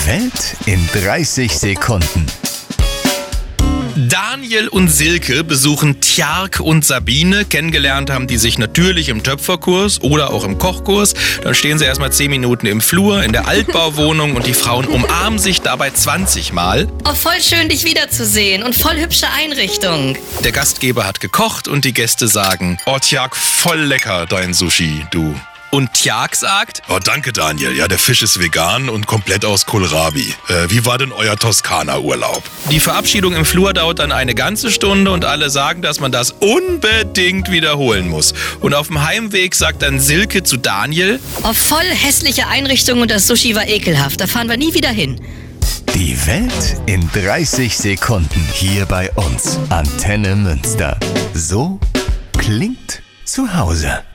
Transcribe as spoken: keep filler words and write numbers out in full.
Welt in dreißig Sekunden. Daniel und Silke besuchen Tjark und Sabine. Kennengelernt haben die sich natürlich im Töpferkurs oder auch im Kochkurs. Dann stehen sie erstmal zehn Minuten im Flur in der Altbauwohnung und die Frauen umarmen sich dabei zwanzig Mal. Oh, voll schön, dich wiederzusehen und voll hübsche Einrichtung. Der Gastgeber hat gekocht und die Gäste sagen: Oh, Tjark, voll lecker, dein Sushi, du. Und Tjark sagt: Oh, danke, Daniel. Ja, der Fisch ist vegan und komplett aus Kohlrabi. Äh, wie war denn euer Toskana-Urlaub? Die Verabschiedung im Flur dauert dann eine ganze Stunde und alle sagen, dass man das unbedingt wiederholen muss. Und auf dem Heimweg sagt dann Silke zu Daniel: Oh, voll hässliche Einrichtung und das Sushi war ekelhaft. Da fahren wir nie wieder hin. Die Welt in dreißig Sekunden hier bei uns. Antenne Münster. So klingt zu Hause.